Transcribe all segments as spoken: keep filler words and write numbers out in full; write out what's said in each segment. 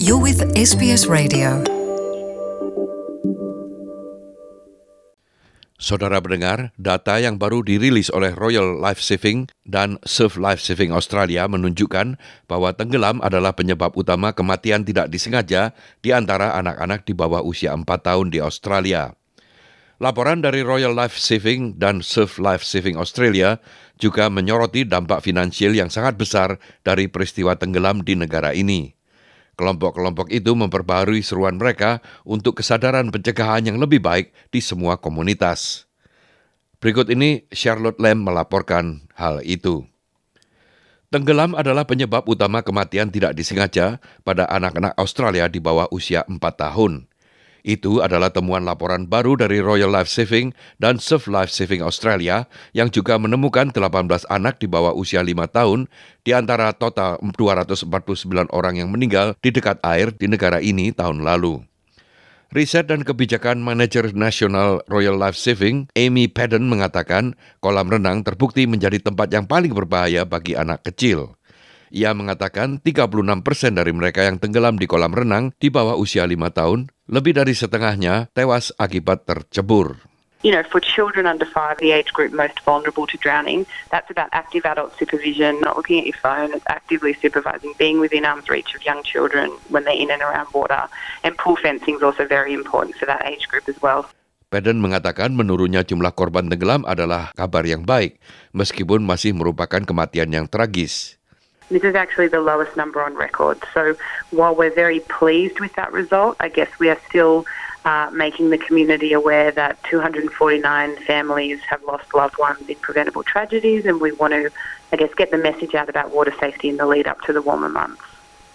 You're with S B S Radio. Saudara pendengar, data yang baru dirilis oleh Royal Life Saving dan Surf Life Saving Australia menunjukkan bahwa tenggelam adalah penyebab utama kematian tidak disengaja di antara anak-anak di bawah usia empat tahun di Australia. Laporan dari Royal Life Saving dan Surf Life Saving Australia juga menyoroti dampak finansial yang sangat besar dari peristiwa tenggelam di negara ini. Kelompok-kelompok itu memperbaharui seruan mereka untuk kesadaran pencegahan yang lebih baik di semua komunitas. Berikut ini Charlotte Lamb melaporkan hal itu. Tenggelam adalah penyebab utama kematian tidak disengaja pada anak-anak Australia di bawah usia empat tahun. Itu adalah temuan laporan baru dari Royal Life Saving dan Surf Life Saving Australia yang juga menemukan delapan belas anak di bawah usia lima tahun di antara total dua ratus empat puluh sembilan orang yang meninggal di dekat air di negara ini tahun lalu. Riset dan kebijakan manajer nasional Royal Life Saving, Amy Padden, mengatakan kolam renang terbukti menjadi tempat yang paling berbahaya bagi anak kecil. Ia mengatakan tiga puluh enam persen dari mereka yang tenggelam di kolam renang di bawah usia lima tahun, lebih dari setengahnya tewas akibat tercebur. You know, for children under five, the age group most vulnerable to drowning, that's about active adult supervision, not looking at your phone, it's actively supervising, being within arm's reach of young children when they're in and around water. And pool fencing is also very important for that age group as well. Padden mengatakan menurunnya jumlah korban tenggelam adalah kabar yang baik, meskipun masih merupakan kematian yang tragis. This is actually the lowest number on record. So while we're very pleased with that result, I guess we are still uh, making the community aware that two hundred forty-nine families have lost loved ones in preventable tragedies, and we want to, I guess, get the message out about water safety in the lead up to the warmer months.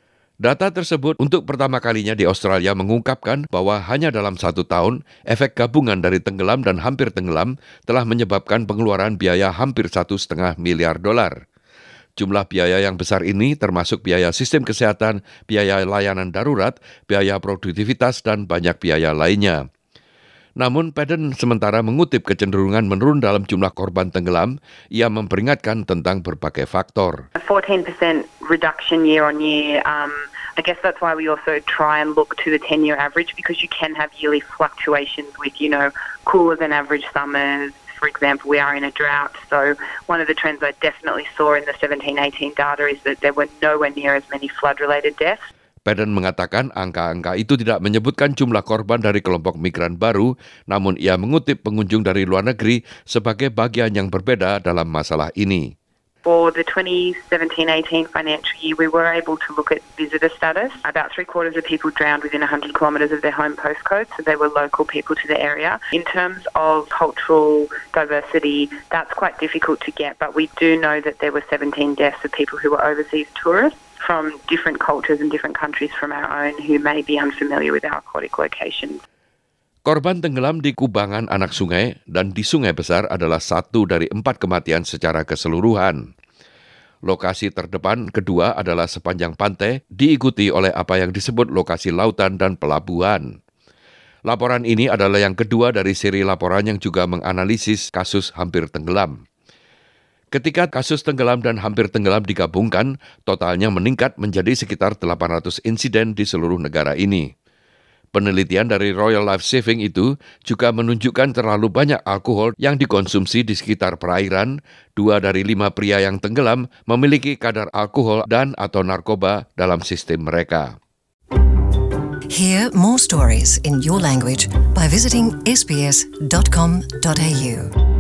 Data tersebut untuk pertama kalinya di Australia mengungkapkan bahwa hanya dalam satu tahun, efek gabungan dari tenggelam dan hampir tenggelam telah menyebabkan pengeluaran biaya hampir satu setengah miliar dolar. Jumlah biaya yang besar ini termasuk biaya sistem kesehatan, biaya layanan darurat, biaya produktivitas, dan banyak biaya lainnya. Namun, Padden sementara mengutip kecenderungan menurun dalam jumlah korban tenggelam, ia memperingatkan tentang berbagai faktor. fourteen percent reduction year on year. Um, I guess that's why we also try and look to the ten-year average, because you can have yearly fluctuations with, you know, cooler than average summers. For example, we are in a drought, so one of the trends I definitely saw in the seventeen eighteen data is that there were nowhere near as many flood-related deaths. Padden mengatakan angka-angka itu tidak menyebutkan jumlah korban dari kelompok migran baru, namun ia mengutip pengunjung dari luar negeri sebagai bagian yang berbeda dalam masalah ini. For the twenty seventeen eighteen financial year, we were able to look at visitor status. About three quarters of people drowned within one hundred kilometres of their home postcode, so they were local people to the area. In terms of cultural diversity, that's quite difficult to get, but we do know that there were seventeen deaths of people who were overseas tourists from different cultures and different countries from our own who may be unfamiliar with our aquatic locations. Korban tenggelam di kubangan anak sungai dan di sungai besar adalah satu dari empat kematian secara keseluruhan. Lokasi terdepan kedua adalah sepanjang pantai, diikuti oleh apa yang disebut lokasi lautan dan pelabuhan. Laporan ini adalah yang kedua dari seri laporan yang juga menganalisis kasus hampir tenggelam. Ketika kasus tenggelam dan hampir tenggelam digabungkan, totalnya meningkat menjadi sekitar delapan ratus insiden di seluruh negara ini. Penelitian dari Royal Life Saving itu juga menunjukkan terlalu banyak alkohol yang dikonsumsi di sekitar perairan. Dua dari lima pria yang tenggelam memiliki kadar alkohol dan atau narkoba dalam sistem mereka. Hear more stories in your language by visiting s b s dot com dot a u.